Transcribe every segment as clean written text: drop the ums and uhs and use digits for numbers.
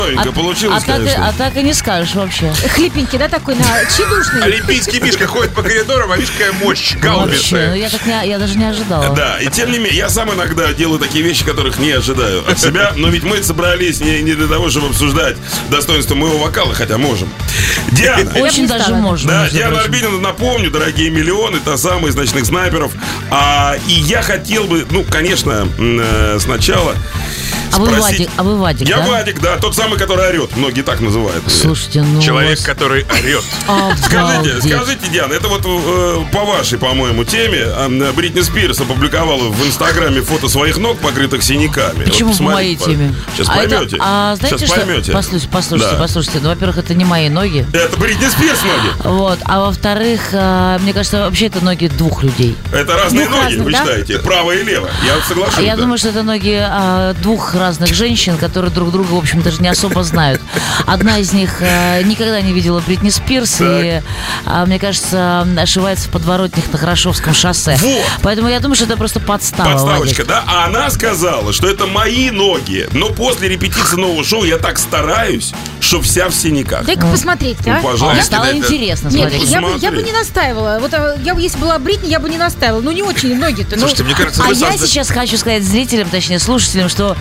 получилось, конечно. А так и не скажешь вообще. Хлипенький, да, такой, чедушный. Олимпийский Мишка ходит по коридорам, а Мишка какая мощь, гаубица. Я даже не ожидала. Да, и тем не менее, я сам иногда делаю такие вещи, которых не ожидаю от себя. Но ведь мы собрались не для того, чтобы обсуждать достоинство моего вокала, хотя можем. Диана. Очень даже можем. Да, Диана Арбенина, напомню, дорогие миллионы, та самая из «Ночных снайперов». И я хотел бы, конечно, сначала... А вы Вадик, Я да? Вадик, да, тот самый, который орет. Многие так называют. Слушайте, Человек, который орет. Скажите, Диана, это вот по вашей, по-моему, теме Бритни Спирс опубликовала в Инстаграме фото своих ног, покрытых синяками. Почему по моей теме? Сейчас поймете. Знаете, Сейчас поймете. Послушайте. Ну, во-первых, это не мои ноги. Это Бритни Спирс ноги. Вот. А во-вторых, мне кажется, вообще это ноги двух людей. Это разные ноги, вы да? считаете? Правая и левая. Я соглашусь. Я думаю, что это ноги двух разных женщин, которые друг друга, в общем, даже не особо знают. Одна из них никогда не видела Бритни Спирс и, мне кажется, ошивается в подворотнях на Хорошевском шоссе. Вот. Поэтому я думаю, что это просто подставочка, Вадик. Да? А она сказала, что это мои ноги. Но после репетиции нового шоу я так стараюсь, что вся в синяках. Дай-ка посмотреть, а? Пожалуйста. Стало интересно Нет, смотреть. я бы не настаивала. Вот если была Бритни, я бы не настаивала. Ну, не очень ноги-то. Слушайте, мне кажется, вы я сейчас хочу сказать зрителям, точнее слушателям, что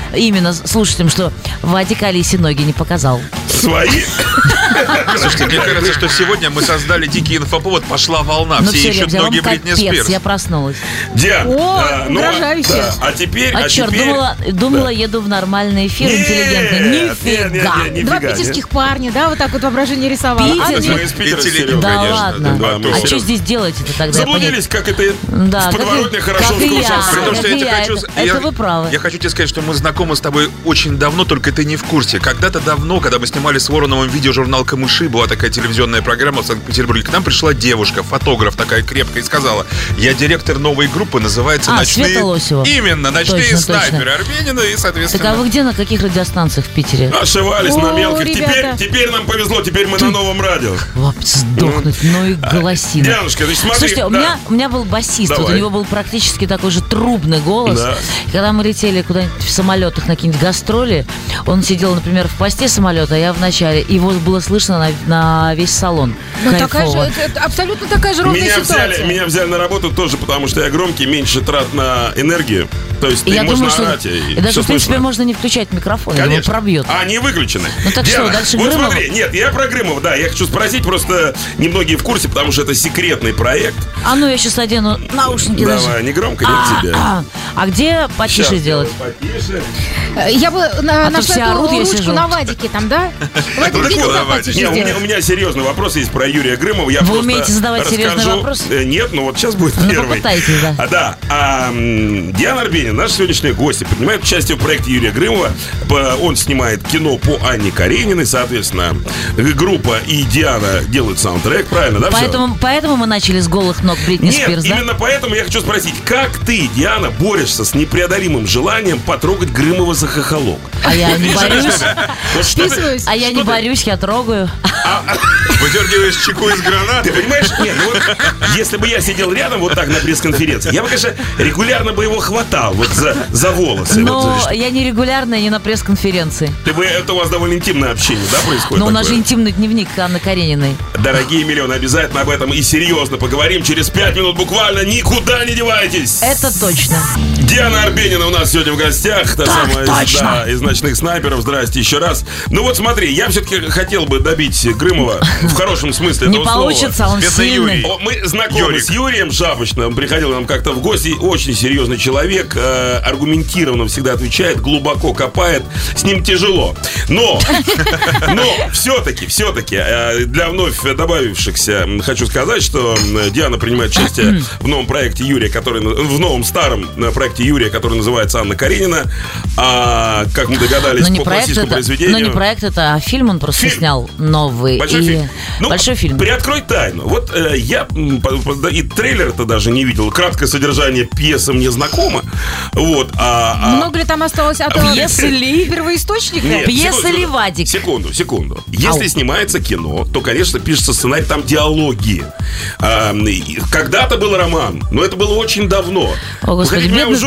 Вадик Алисе ноги не показал. Свои? Слушайте, мне кажется, что сегодня мы создали дикий инфоповод, пошла волна. Все ищут ноги Бритни Спирс. Я проснулась. Диана. Угрожающе. А теперь... черт, думала, еду в нормальный эфир, интеллигентный. Нифига. Два питерских парня, да, вот так вот воображение рисовало. Мы из Питера, Серега, Да конечно. ладно. Да, мы А все что здесь делаете-то тогда? заблудились, как это Да, в подворотнях как Хорошевского и я. шоссе. При том, что я тебе хочу... Это вы правы. Я хочу тебе сказать, что мы знакомы с тобой очень давно, только ты не в курсе. Когда-то давно, когда мы снимали с Вороновым видеожурнал «Камыши», была такая телевизионная программа в Санкт-Петербурге, к нам пришла девушка, фотограф такая крепкая, и сказала: я директор новой группы, называется «Ночные». Света Лосева. Именно, «Ночные Точно, снайперы» Арбенина, и, соответственно... Так а вы где, на каких радиостанциях в Питере? Ошивались на мелких. ребята. Теперь нам повезло, теперь мы на новом радио. Сдохнуть, ну и голосина. Дианушка, значит, смотри. Слушайте, у меня был басист, вот у него был практически такой же трубный голос. Да. И когда мы летели куда-нибудь в самолетах на какие-нибудь гастроли, он сидел, например, в хвосте самолета, а я в начале. И его было слышно на весь салон. Ну, это абсолютно такая же ровная ситуация. Меня взяли на работу тоже, потому что я громкий, меньше трат на энергию. То есть Я можно думаю, что орать, и даже, все в принципе, слышно. можно не включать микрофон, его Конечно. пробьет. Они выключены. Ну так Диана, что, дальше вот Грымова? смотри, нет, я про Грымова, да, я хочу спросить, просто немногие в курсе, потому что это секретный проект. А ну я сейчас одену наушники даже. Давай, не громко, не тебя. А где потише Сейчас, сделать? потише. Я бы то нашла все эту орут, я ручку сижу. на Вадике там, да? Вадик, Ручку видел, на как Вадике. потише Не, сделать? у меня серьезный вопрос есть про Юрия Грымова. Я Вы просто умеете задавать серьезные расскажу. вопросы? Нет, ну вот сейчас будет Ну, первый. попытайтесь, да. Диана Арбенина, наш сегодняшний гость, принимает участие в проекте Юрия Грымова. Он снимает кино по Анне Карениной, соответственно, группа и Диана делают саундтрек, правильно, да? Поэтому мы начали с голых ног Бритни Нет, Спирс, да? именно поэтому я хочу спросить, как ты, Диана, борешься с непреодолимым желанием потрогать Грымова за хохолок? А я не борюсь. Вот что ты- Вписываюсь. А я не борюсь, я трогаю. Выдергиваешь чеку из гранаты. Ты понимаешь? Нет, ну вот, если бы я сидел рядом вот так на пресс-конференции, я бы, конечно, регулярно бы его хватал вот за волосы. Но Вот, я не регулярно, не на пресс-конференции. это у вас довольно интимное общение, да, происходит? Но у нас же такое? интимный дневник Анны Карениной. Дорогие миллионы, обязательно об этом и серьезно поговорим. Через 5 минут буквально, никуда не девайтесь. Это точно. Диана Арбенина у нас сегодня в гостях. Та самая точно. из «Ночных снайперов». Здрасте еще раз. Ну вот смотри, я все-таки хотел бы добить Грымова в хорошем смысле Не этого слова. получится, он Бедный сильный. Юрий. Мы знакомы Юрик. с Юрием Шапочным. Он приходил нам как-то в гости. Очень серьезный человек. Аргументированно всегда отвечает. Глубоко копает. С ним тяжело. Но все-таки для вновь добавившихся хочу сказать, что Диана принимает участие в новом проекте Юрия, в новом старом проекте Юрия, который называется «Анна Каренина». Как мы догадались, по классическому произведению. Но не проект это, а фильм он просто Фильм. снял новый. Большой фильм. Большой фильм. Приоткрой тайну. Вот я и трейлер-то даже не видел. Краткое содержание пьесы мне знакомо. Вот. Много ли там осталось от Пьесы ли? первоисточника? Нет, Пьеса секунду, ли, Вадик? Секунду. Если снимается кино, то, конечно, пишется сценарий, там диалоги. Когда-то был роман, но это было очень давно. О, Господи, Вы хотите меня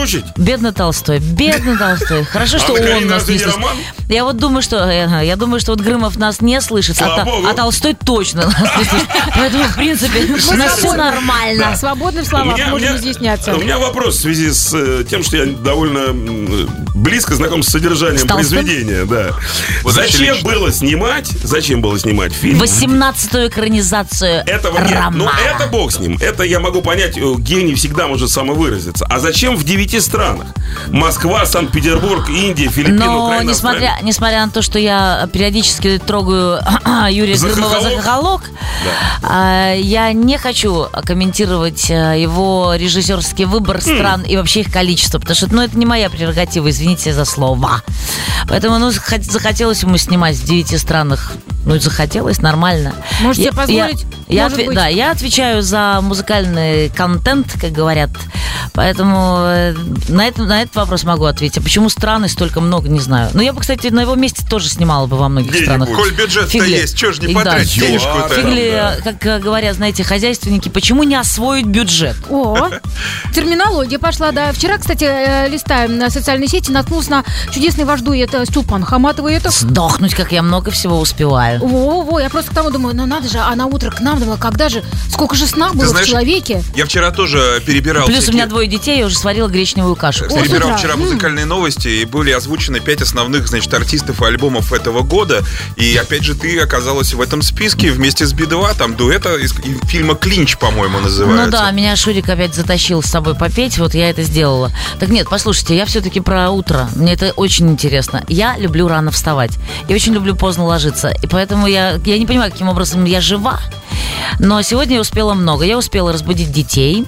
подучить? Бедный Толстой. Хорошо, что Анна он Каренина, нас это не не слышит. роман? Я думаю, что вот Грымов нас не слышит, Слава богу. а Толстой точно нас не слышит. Поэтому, в принципе, у нас все нормально. Свободны в словах, можем изъясняться. У меня вопрос в связи с тем, что я довольно близко знаком с содержанием С Толстым? произведения. Да. Вот Зачем было снимать фильм? 18-ю экранизацию Этого нет. романа. Ну, это бог с ним. Это я могу понять, гений всегда может самовыразиться. А зачем в 9 странах? Москва, Санкт-Петербург, Индия, Филиппины, Но Украина, Австралия. несмотря на то, что я периодически трогаю Юрия За Грымова за хохолок? хохолок, я не хочу комментировать его режиссерский выбор стран и вообще их количество, потому что это не моя прерогатива, извините за слово. Поэтому захотелось ему снимать в 9 странах. Захотелось, нормально. Можете себе позволить? Может быть. Да, я отвечаю за музыкальный контент, как говорят. Поэтому на этот вопрос могу ответить. А почему страны столько много, не знаю. Но я бы, кстати, на его месте тоже снимала бы во многих Где-нибудь. странах. Коль бюджет-то Фигли. есть, чё ж не Да. потратить денежку-то? Фигли, как говорят, знаете, хозяйственники, почему не освоить бюджет? О, терминология пошла, да. Вчера, кстати, листая на социальные сети, наткнулся на чудесный ваш дуэт Степан Хаматова. Это... Сдохнуть, как я много всего успеваю. Во, я просто к тому думаю, надо же, а на утро к нам, думаю, когда же, сколько же сна было знаешь, в человеке. Я вчера тоже перебирал Плюс у всякие- меня 2 детей, я уже сварила гречневую кашу. О, Перебирал с утра. вчера музыкальные новости, и были озвучены 5 основных, артистов и альбомов этого года. И опять же, ты оказалась в этом списке вместе с Би-2, там дуэта из фильма «Клинч», по-моему, называется. Ну да, меня Шурик опять затащил с собой попеть, вот я это сделала. Так нет, послушайте, я все-таки про утро. Мне это очень интересно. Я люблю рано вставать. И очень люблю поздно ложиться. И поэтому я не понимаю, каким образом я жива. Но сегодня я успела много. Я успела разбудить детей,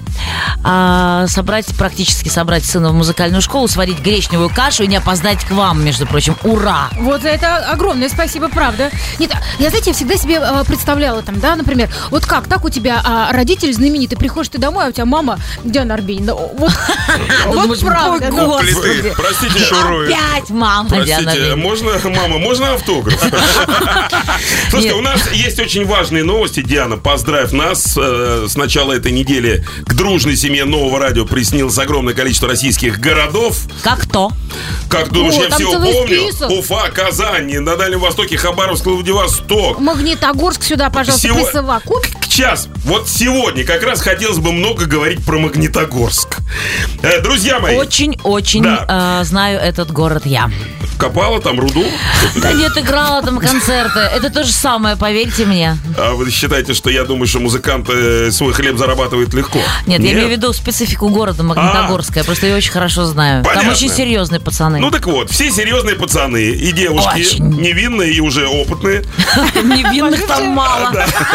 практически собрать сына в музыкальную школу, сварить гречневую кашу и не опоздать к вам, между прочим. Ура! Вот за это огромное спасибо, правда. Нет, я, знаете, я всегда себе представляла там, да, например, вот как, так у тебя родитель знаменитый, приходишь ты домой, а у тебя мама Диана Арбенина. Вот думаешь, правда. ой, ну. Плиты. Простите, Шурует. Опять мама Диана Простите, Арбенина. можно автограф? Слушайте, у нас есть очень важные новости, Диана, поздравь нас. С начала этой недели к дружной семье Нового радио приснилось огромное количество российских городов. Как то? Как думаешь, О, я там все целый помню? список. Уфа, Казань, на Дальнем Востоке, Хабаровск, Владивосток. Магнитогорск сюда, пожалуйста, Всего- присовокупь. Сейчас, вот сегодня как раз хотелось бы много говорить про Магнитогорск. Друзья мои, Очень-очень Да. знаю этот город я. копала там руду? Да нет, играла там концерты. Это то же самое, поверьте мне. А вы считаете, что я думаю, что музыканты свой хлеб зарабатывают легко? Нет, я имею в виду специфику города Магнитогорска. Я просто ее очень хорошо знаю. Там Понятно. очень серьезные пацаны. Ну так вот, все серьезные пацаны и девушки, Очень. невинные и уже опытные. Невинных там мало.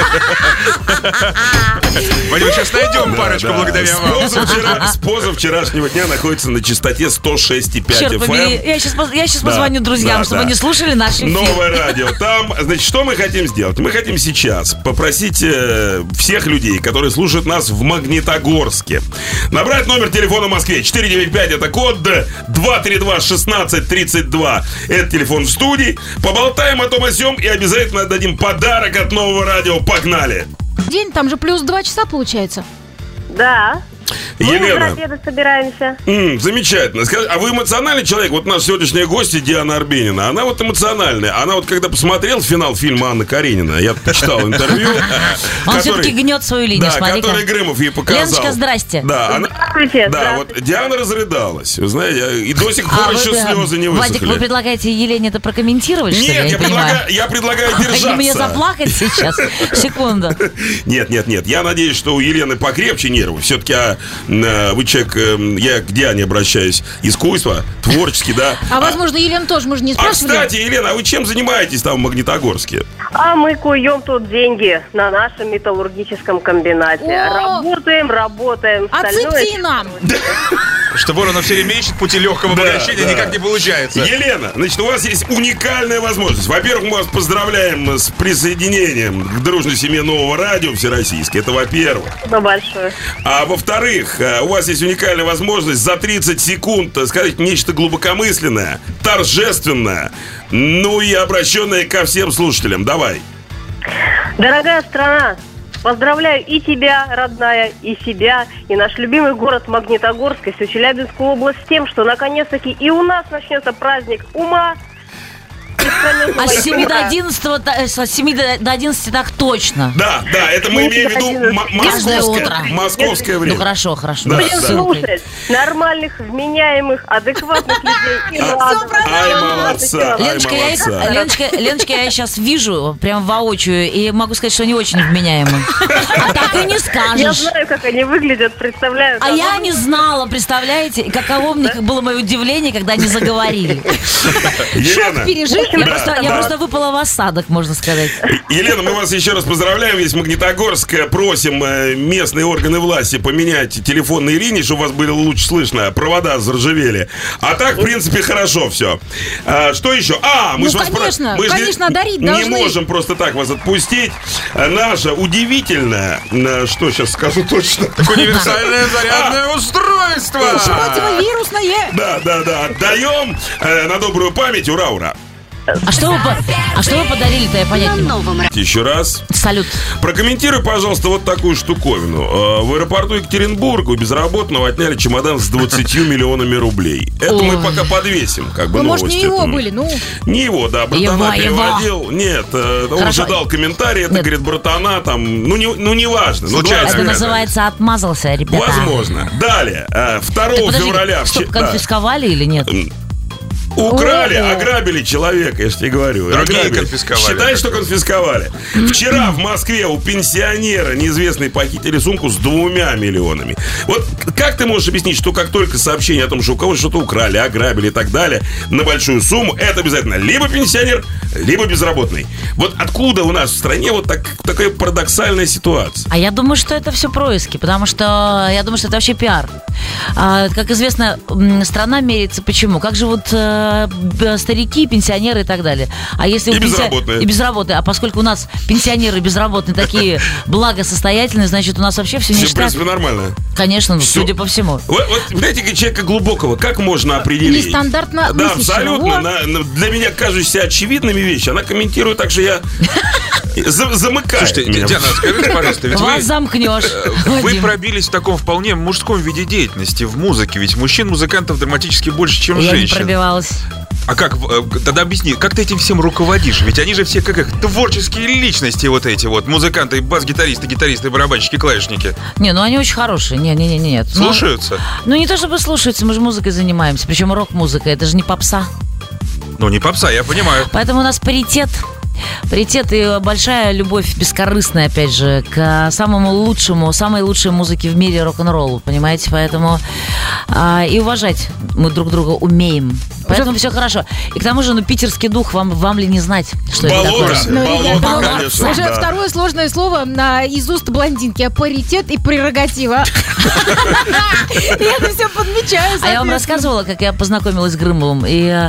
Вадим, сейчас найдем парочку Да, благодаря вам. С позавчерашнего дня находится на частоте 106,5 Черт побери, FM. я сейчас Да, позвоню друзьям, да, чтобы да. они слушали наши эфиры. Новое радио. Там, значит, что мы хотим сделать? Мы хотим сейчас попросить всех людей, которые слушают нас в Магнитогорске, набрать номер телефона в Москве 495, это код 232-1632. Это телефон в студии. Поболтаем о том о сём и обязательно отдадим подарок от Нового радио. Погнали! День, там же плюс 2 часа получается. Да. Мы уже Елена, обеда собираемся. замечательно. Скажи, а вы эмоциональный человек? Вот наша сегодняшняя гостья Диана Арбенина, она вот эмоциональная. Она вот когда посмотрела финал фильма Анны Каренина, я почитал интервью. Он который- все-таки гнет свою линию, Да, смотри-ка. который Грымов ей показал. Леночка, здрасте. Да, Здравствуйте. да, вот Диана разрыдалась, вы знаете, и до сих пор еще вы, слезы не Вадик, вы высохли. предлагаете Елене это прокомментировать, что ли? Нет, не понимаю. я предлагаю Хотите мне держаться. заплакать сейчас? Секунду. Нет. Я надеюсь, что у Елены покрепче нервы. Все-таки вы человек, я к Диане обращаюсь, искусство, творческий, да. А возможно, Елена тоже, мы же не А, спрашивали. кстати, Елена, а вы чем занимаетесь там в Магнитогорске? А мы куем тут деньги на нашем металлургическом комбинате. О! Работаем. Отцепи нам. Что Воронов все время ищет пути легкого Да, обогащения, да. никак не получается. Елена, значит, у вас есть уникальная возможность. Во-первых, мы вас поздравляем с присоединением к дружной семье Нового радио всероссийской. Это во-первых. Спасибо большое. А во-вторых, у вас есть уникальная возможность за 30 секунд сказать нечто глубокомысленное, торжественное, ну и обращенное ко всем слушателям. Давай. Дорогая страна, Поздравляю и тебя, родная, и себя, и наш любимый город Магнитогорск, и всю Челябинскую область с тем, что наконец-таки и у нас начнется праздник ума. А с 7 до 11 так точно. Да, это мы имеем в виду Каждое утро. московское время. Ну хорошо. Да. Будем слушать нормальных, вменяемых, адекватных людей. И Ай, молодца. Леночка, я сейчас вижу прям воочию, и могу сказать, что они очень вменяемы. А так и не Я скажешь. знаю, как они выглядят, представляю. А я не знала, представляете? И каково мне было мое удивление, когда они заговорили. Елена, Пережить. Я просто выпала в осадок, можно сказать. Елена, мы вас еще раз поздравляем, весь Магнитогорск. Просим местные органы власти поменять телефонные линии, чтобы вас было лучше слышно. Провода заржавели. А так, в принципе, хорошо все. Что еще? Мы же конечно, одарить не должны. можем просто так вас отпустить. Наша удивительная, что сейчас скажу точно. Универсальное зарядное устройство! Противовирусное. Да. Отдаем на добрую память. Ура! А что вы подарили-то, я понять не могу. Еще раз. Салют. Прокомментируй, пожалуйста, вот такую штуковину. В аэропорту Екатеринбурга у безработного отняли чемодан с 20 миллионами рублей. Это мы пока подвесим, как бы, Ну, новости. может, не его были, ну. Не его, да, братана Его. переводил. Нет, он Хорошо. же дал комментарий, это, Нет. говорит, братана, там, не важно. Случайно. Это Случайно. называется отмазался, ребята. Возможно. Далее, 2 Подожди, февраля. что, Да. конфисковали или нет? Украли, ограбили человека, я же тебе говорю. Другие Ограбили. конфисковали. Считай, что конфисковали. Вчера в Москве у пенсионера неизвестные похитили сумку с 2 миллионами. Вот как ты можешь объяснить, что как только сообщение о том, что у кого-то что-то украли, ограбили и так далее, на большую сумму, это обязательно либо пенсионер, либо безработный. Вот откуда у нас в стране вот такая парадоксальная ситуация? А я думаю, что это все происки, потому что я думаю, что это вообще пиар. Как известно, страна меряется почему? Как живут старики, пенсионеры и так далее. А если И безработные. И безработные. А поскольку у нас пенсионеры и безработные такие благосостоятельные, значит, у нас вообще все Все, в ништяк. принципе, нормально. Конечно, Всё. судя по всему. Вот, знаете, человека глубокого, как можно определить? Нестандартно Да, мыслящего. абсолютно. Для меня кажущиеся очевидными вещи. Она комментирует так, что я замыкаю. Слушайте, меня. Диана, скажите, пожалуйста, ведь Вас замкнешь. вы Вадим. пробились в таком вполне мужском виде деятельности, в музыке. Ведь мужчин-музыкантов драматически больше, чем Я не женщин. пробивалась. А как, тогда объясни, как ты этим всем руководишь? Ведь они же все как их творческие личности вот эти вот. Музыканты, бас-гитаристы, гитаристы, барабанщики, клавишники. Не, ну они очень хорошие. Нет. Слушаются? Ну не то чтобы слушаются, мы же музыкой занимаемся. Причем рок-музыка, это же не попса. Ну, не попса, я понимаю. Поэтому у нас паритет и большая любовь бескорыстная, опять же, к самому лучшему, самой лучшей музыке в мире рок-н-роллу, понимаете? Поэтому и уважать мы друг друга умеем. Поэтому все хорошо. И к тому же, питерский дух, вам ли не знать, что это Болото. такое? Ну, ребята, Болото, конечно. уже да. второе сложное слово из уст блондинки. Паритет и прерогатива. Я это все подмечаю. А я вам рассказывала, как я познакомилась с Грымовым.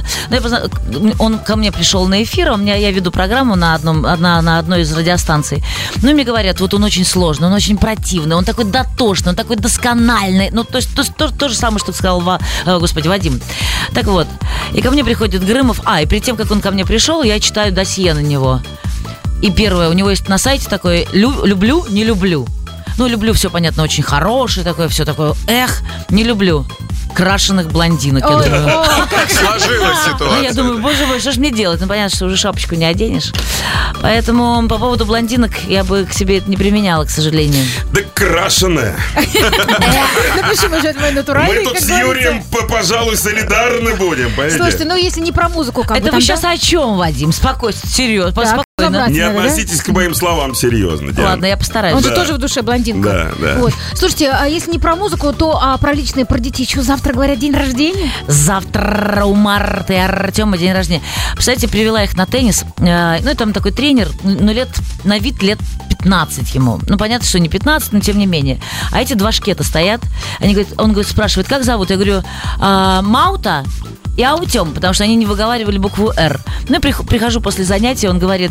Он ко мне пришел на эфир, я веду программу на одной из радиостанций. Ну, и мне говорят, вот он очень сложный, он очень противный, он такой дотошный, он такой доскональный. Ну, то есть то же самое, что сказал Вадим. Так вот, и ко мне приходит Грымов. И перед тем, как он ко мне пришел, я читаю досье на него. И первое, у него есть на сайте такое «люблю, не люблю». Ну, люблю, все понятно, очень хороший такой, все такое. Не люблю крашеных блондинок. Я думаю, Сложилась ситуация. я думаю, боже мой, что ж мне делать? Ну, понятно, что уже шапочку не оденешь. Поэтому по поводу блондинок я бы к себе это не применяла, к сожалению. Да крашеная. Напиши, может, мой натуральный, Мы тут как с говорится. Юрием, пожалуй, солидарны будем, понимаете? Слушайте, ну если не про музыку, как бы Это там, вы сейчас о чем, Вадим? Спокойно, серьезно, Так, спокойно. разобраться Не надо, да? относитесь к моим словам серьезно, Диана. Ладно, я постараюсь. Он же Да. тоже в душе блондинка. Да. Вот. Слушайте, а если не про музыку, то про личные, про детей. Что, завтра, говорят, день рождения? Завтра у Марты и Артема день рождения. Представляете, привела их на теннис. Ну, и там такой тренер, на вид лет 15 ему. Ну, понятно, что не 15, но тем не менее. А эти два шкета стоят. Он говорит, спрашивает, как зовут? Я говорю, Маута и Аутем, потому что они не выговаривали букву «Р». Ну, я прихожу после занятия, он говорит,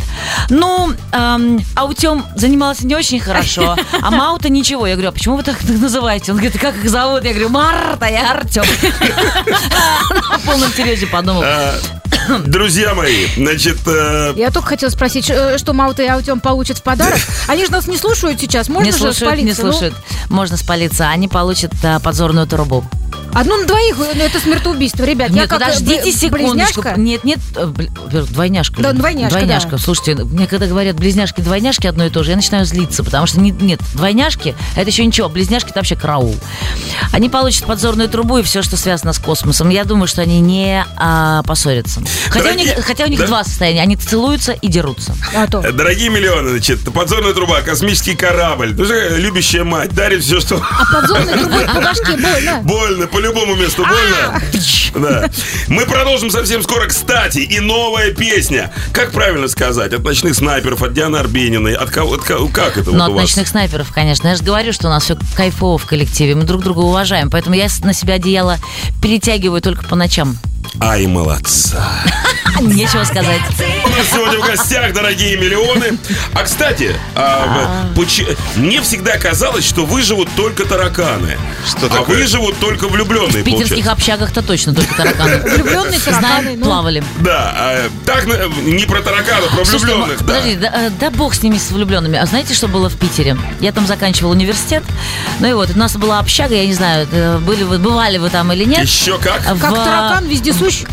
Аутем занимался не очень хорошо, а Маута ничего. Я говорю, а почему вы так называете? Он говорит, как их зовут? Я говорю, Марта и Артем. На полном серьезе подумал. Друзья мои, значит... Я только хотела спросить, что Малта и Артем получат в подарок. Они же нас не слушают сейчас. Можно Не же слушают, спалиться? не слушают. Можно спалиться. Они получат подзорную трубу. Одну на двоих, это смертоубийство, ребят. Нет, я как подождите секундочку. близняшка. Нет, двойняшка. Да, двойняшка, да. Слушайте, мне когда говорят близняшки, двойняшки одно и то же, я начинаю злиться, потому что нет, двойняшки, это еще ничего, близняшки это вообще караул. Они получат подзорную трубу и все, что связано с космосом. Я думаю, что они не поссорятся. Хотя у них два состояния. Они целуются и дерутся. Дорогие миллионы, значит, подзорная труба, космический корабль. Ты же любящая мать дарит все, что... А подзорной трубой по башке больно? Больно, по любому месту больно. Да. Мы продолжим совсем скоро. Кстати, и новая песня. Как правильно сказать? От ночных снайперов, от Дианы Арбениной. От кого? Как это Ну, вот от у вас? ночных снайперов, конечно. Я же говорю, что у нас все кайфово в коллективе. Мы друг друга уважаем. Поэтому я на себя одеяло перетягиваю только по ночам. Ай, молодца. Нечего сказать. У нас сегодня в гостях дорогие миллионы. А, кстати, мне всегда казалось, что выживут только тараканы. Что а такое? выживут только влюбленные. В питерских общагах-то точно только тараканы. Влюбленные тараканы. Знаем, плавали. Да, так не про тараканов, про Слушайте, влюбленных. Да. подожди, да бог с ними, с влюбленными. А знаете, что было в Питере? Я там заканчивала университет. Ну и вот, у нас была общага, я не знаю, бывали вы там или нет. Еще как? Как таракан вездесущ.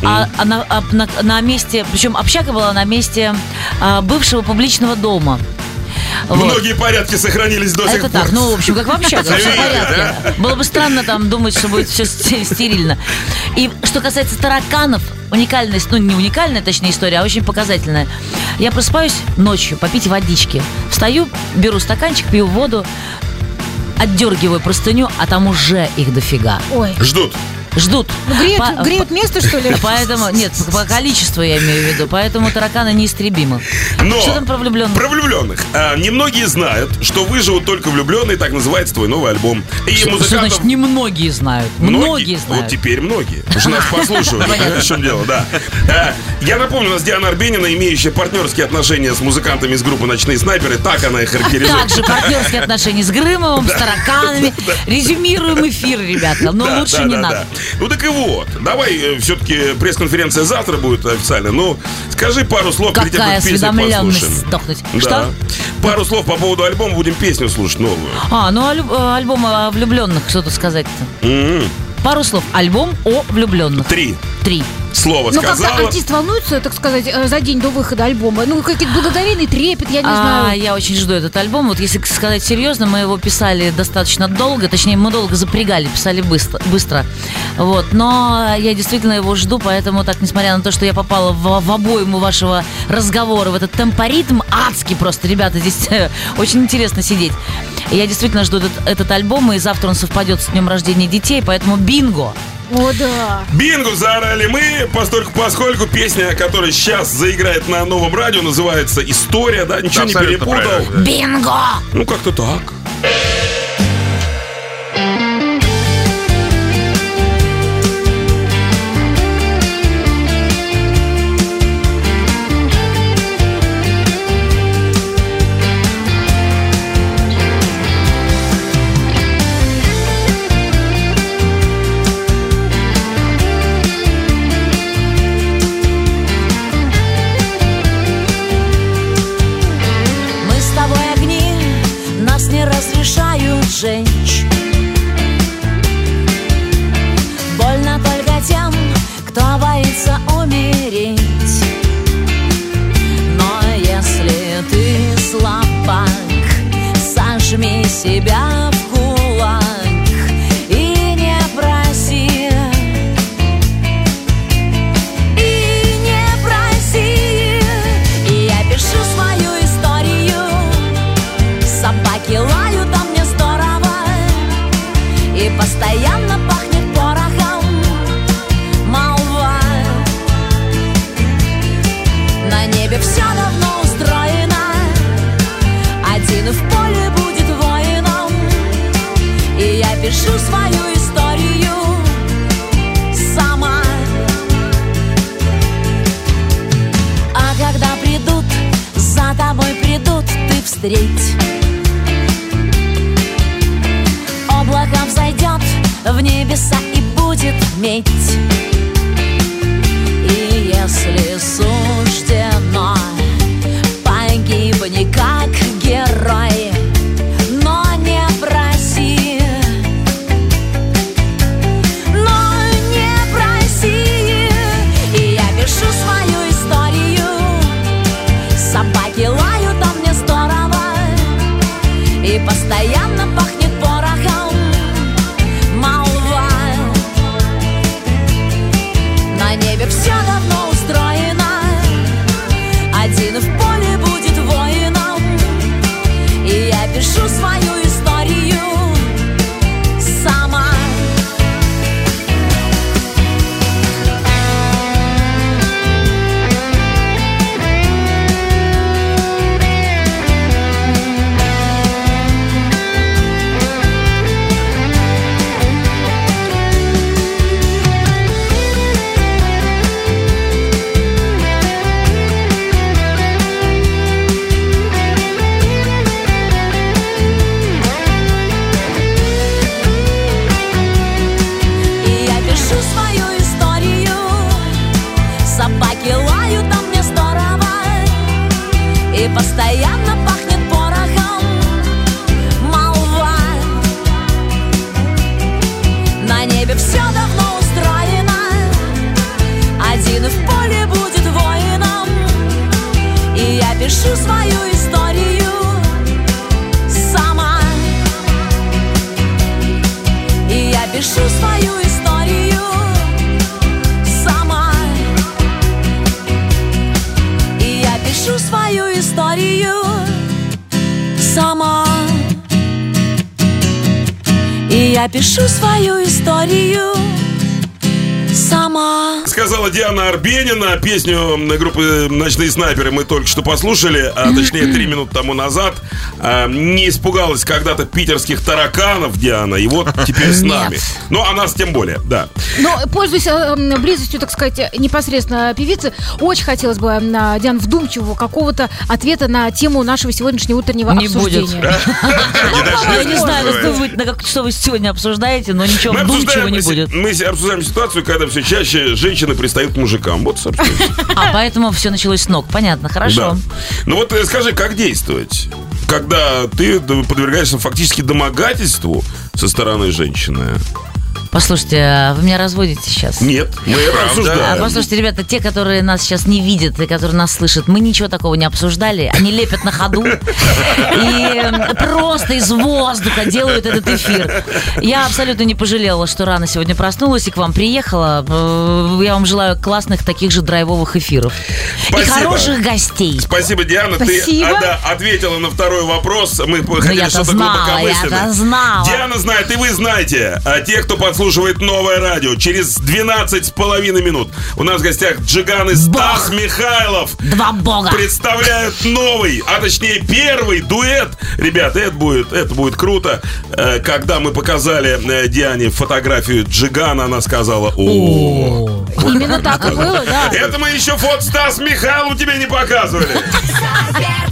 На месте, причем общага была на месте бывшего публичного дома. Многие порядки сохранились до сих Это пор. так, ну, в общем, как в общаге, все в Видите, порядке. Было бы странно там думать, что будет все стерильно. И что касается тараканов, уникальность, не уникальная, точнее, история, а очень показательная. Я просыпаюсь ночью попить водички. Встаю, беру стаканчик, пью воду, отдергиваю простыню, а там уже их дофига. Ой. Ждут. Греют место, что ли? Поэтому, нет, по количеству я имею в виду. Поэтому тараканы неистребимы. Но Что там про влюбленных? Про влюбленных. Немногие знают, что выживут только влюбленные, так называется твой новый альбом. И Что значит немногие знают? Многие знают. Вот теперь многие. Потому что нас послушают. В чем дело, да. Я напомню, у нас Диана Арбенина, имеющая партнерские отношения с музыкантами из группы «Ночные снайперы». Так она их характеризует. Также партнерские отношения с Грымовым, с тараканами. Резюмируем эфир, ребята. Но лучше не надо. Ну так и вот. Давай, все-таки пресс-конференция завтра будет официально. Ну, скажи пару слов перед тем, Какая как песню осведомленность послушаем. сдохнуть. Да. Что? Пару слов по поводу альбома, будем песню слушать новую. Альбом о влюбленных, что-то сказать-то. Пару слов. Альбом о влюбленных. 3 слова Ну, когда сказала. артист волнуется, так сказать, за день до выхода альбома, какой-то благоговейный трепет, я не знаю. Я очень жду этот альбом. Вот если сказать серьезно, мы его писали достаточно долго. Точнее, мы долго запрягали, писали быстро. Вот. Но я действительно его жду, поэтому так, несмотря на то, что я попала в обойму вашего разговора, в этот темпоритм адский просто, ребята, здесь очень интересно сидеть. Я действительно жду этот альбом, и завтра он совпадет с днем рождения детей, поэтому бинго! О, да. Бинго заорали мы, поскольку песня, которая сейчас заиграет на новом радио, называется «История», да, ничего не Абсолютно перепутал. правильно, да. Бинго! Ну, как-то так. Жечь. Больно только тем, кто боится умереть. Но если ты слабак, сожми себя в кулак и не проси. И не проси. И я пишу свою историю. Собаки лают, а мне и постоянно пахнет порохом молва. На небе все давно устроено, один в поле будет воином. И я пишу свою историю сама. А когда придут, за тобой придут, ты встреть. Облако взойдет в небеса и будет медь. И если суждено погибни как герой, но не проси, и я пишу свою историю. Собаки лают, а мне здорово, и постоянно пахнет порохом молва. На небе все давно устроено, один в поле будет воином, и я пишу свою историю сама. Собаки лают, а мне здорово, и постоянно пахнет порохом молва. На небе все давно устроено, один в поле будет воином, и я пишу свою историю сама. И я пишу свою историю сама. Пишу свою историю сама. И я пишу свою историю сама. Сказала Диана Арбенина. Песню группы «Ночные снайперы» мы только что послушали, а точнее 3 минуты тому назад. Не испугалась когда-то питерских тараканов Диана, и вот теперь с нами. Ну, а нас тем более, да. Но, пользуясь близостью, так сказать, непосредственно певицы, очень хотелось бы, Диан, вдумчивого какого-то ответа на тему нашего сегодняшнего утреннего обсуждения. Я не знаю, что вы сегодня обсуждаете, но ничего вдумчивого не будет. Мы обсуждаем ситуацию, когда все чаще женщины пристают к мужикам. Вот, собственно. А поэтому все началось с ног. Понятно, хорошо. Да. Ну вот скажи, как действовать, когда ты подвергаешься фактически домогательству со стороны женщины? Послушайте, вы меня разводите сейчас? Нет, мы это обсуждаем. Послушайте, ребята, те, которые нас сейчас не видят и которые нас слышат, мы ничего такого не обсуждали. Они лепят на ходу и просто из воздуха делают этот эфир. Я абсолютно не пожалела, что рано сегодня проснулась и к вам приехала. Я вам желаю классных таких же драйвовых эфиров. Спасибо. И хороших гостей. Спасибо, Диана. Спасибо. Ты ответила на второй вопрос. Мы хотели я-то что-то знала, глубокомысленное. я-то знала. Диана знает, и вы знаете. А те, кто подслушивает новое радио, через 12,5 минут у нас в гостях Джиган и Стас Михайлов. Два бога. Представляют новый, а точнее первый дуэт. Ребята, это будет круто. Когда мы показали Диане фотографию Джигана, она сказала: о. Именно так и было, да. Это мы еще фото Стас Михайлов тебе не показывали.